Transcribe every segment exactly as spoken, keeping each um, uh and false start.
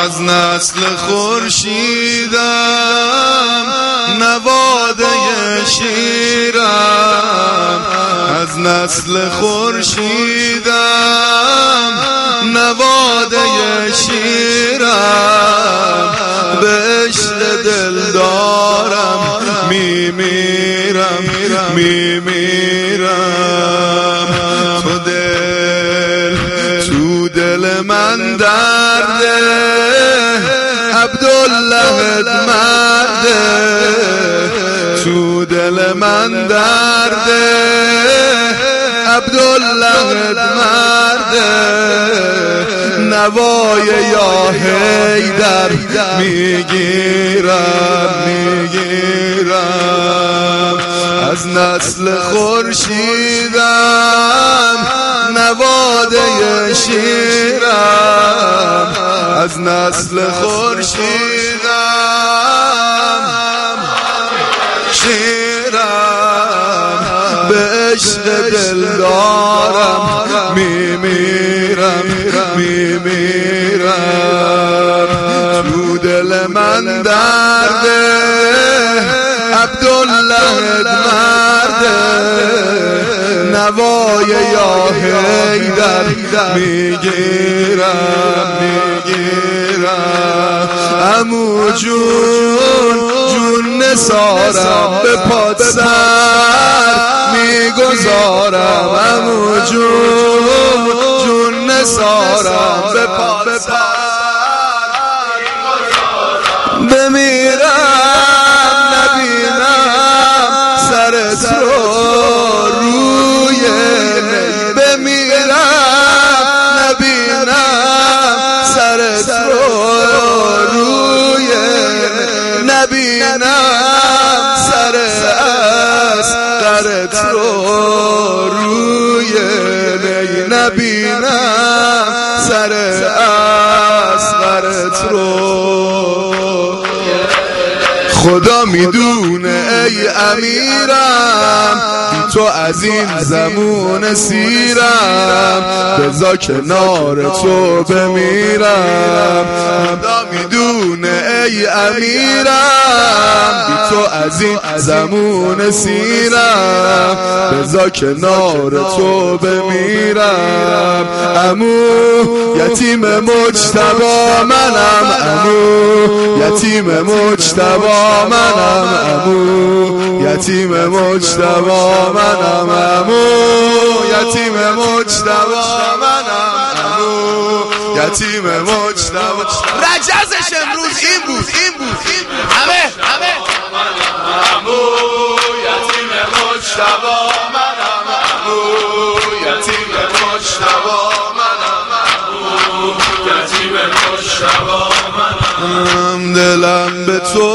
از نسل خورشیدم نواده شیرم، از نسل خورشیدم نواده شیرم، به عشق دلدارم میمیرم میمیرم. تو دل تو دل من درده، عبدالله مرده، تو دل من درده، عبدالله مرده، نوای یا حیدر میگیرم میگیرم. از نسل خورشیدم نواده شیرم، از نسل خورشیدم شیرم، به عشق دلدارم میمیرم میمیرم. تو دل من درده، عبدالله مرده، نوای یا حیدر میگیرم میگیرم. عمو جون جون نثارم به پات سر میگذارم، عمو جون جون نثارم به پات سر بمیرم نبینم سرت رو روی نی، بمیرم نبینم سرت رو روی نی، نبینم سر اصغرت رو روی نی، نبینم سر اصغرت رو. خدا میدونه ای امیرم، تو از این زمون سیرم، بذار کنار تو بمیرم. خدا میدونه ای امیرم، تو از این زمون سیرم، بذار کنار تو بمیرم. عمو یتیم مجتبی منم، عمو یتیم مجتبی منم، عمو یتیم مجتبی منم، عمو یتیم مجتبی منم، عمو یتیم مجتبی. رجزش امروز این بود این بود همه همه عمو یتیم مجتبی منم، عمو یتیم مجتبی منم، عمو یتیم مجتبی منم. دلم به تو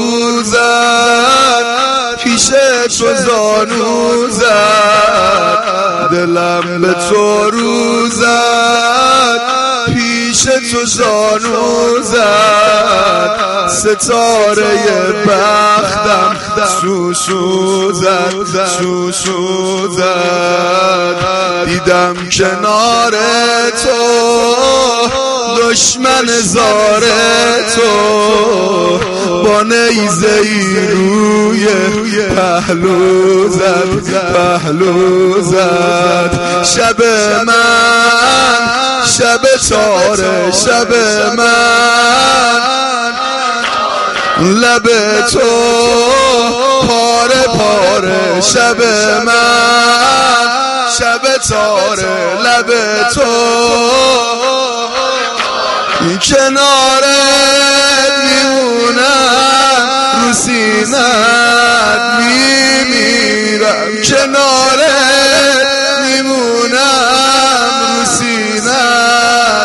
روزد پیش تو زانو زد، دلم به تو روزد پیش تو زانو زد، ستاره بختم سوسو زد سوسو زد. دیدم کنار تو دشمن زار تو، با نیزه‌ای روی پهلو زد پهلو زد. شب من شب تاره، شب من لب تو پاره پاره، شب من شب تاره لب تو، کنارت میمونم رو سینت میمیرم، کنارت میمونم رو سینت.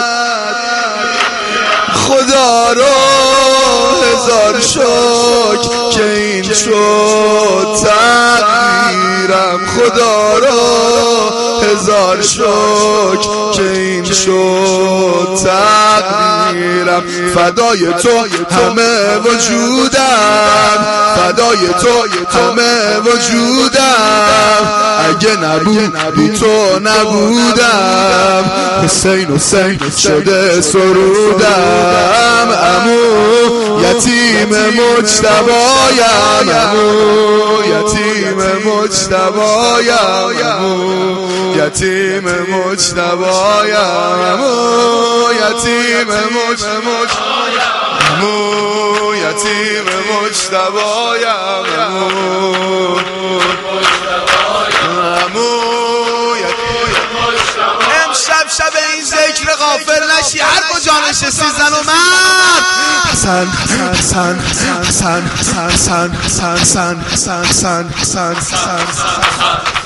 خدا رو هزار شکر که این شد تقدیرم، خدا رو هزار شکر که این شد تقدیرم. فدای تو همه وجودم، فدای تو همه وجودم، اگه نبودی تو نبودم. حسین حسین شده سرودم، یتیم مجتبایم عمو یتیم مجتبایم عمو یتیم مجتبایم عمو یتیم مجتبایم عمو یتیم مجتبایم عمو امشب شب این ذکر غافل نشی هر کجا نشستی زن و مرد حسن حسن حسن حسن حسن حسن حسن حسن حسن حسن